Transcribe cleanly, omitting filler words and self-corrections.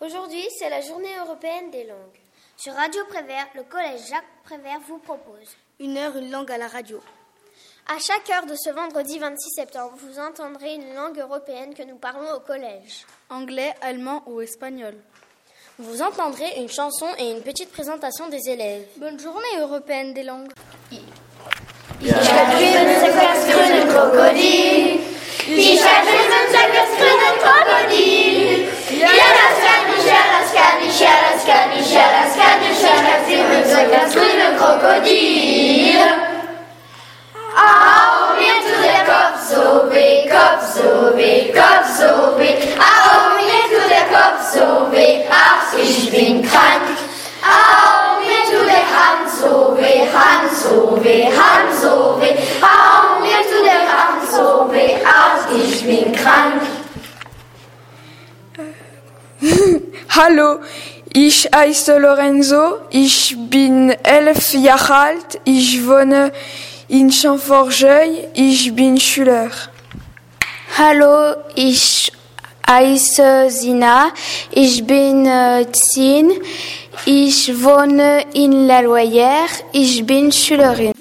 Aujourd'hui, c'est la journée européenne des langues. Sur Radio Prévert, le collège Jacques Prévert vous propose Une heure, une langue à la radio. À chaque heure de ce vendredi 26 septembre, vous entendrez une langue européenne que nous parlons au collège. Anglais, allemand ou espagnol. Vous entendrez une chanson et une petite présentation des élèves. Bonne journée européenne des langues. Ich hab drüben das grüne Krokodil. Ich hab drüben das grüne Krokodil. Ja, das kann ich, ja, das kann ich, ja, das kann ich, ja, das kann ich. Ich hab drüben das grüne Krokodil. Au, mir tut der Kopf so weh, Kopf so weh, Kopf so weh. Au, mir tut der Kopf so weh, ach, ich bin krank. Au, mir tut der Hand so weh, Hand so weh, Hand so weh. Au, mir tut der Hand so weh, ach, ich bin krank. Hallo, ich heiße Lorenzo, ich bin 11 Jahre alt, ich wohne in Champforgeuil, ich bin Schüler. Hallo, ich heiße Sina, ich bin 10, ich wohne in La Loyère, ich bin Schülerin.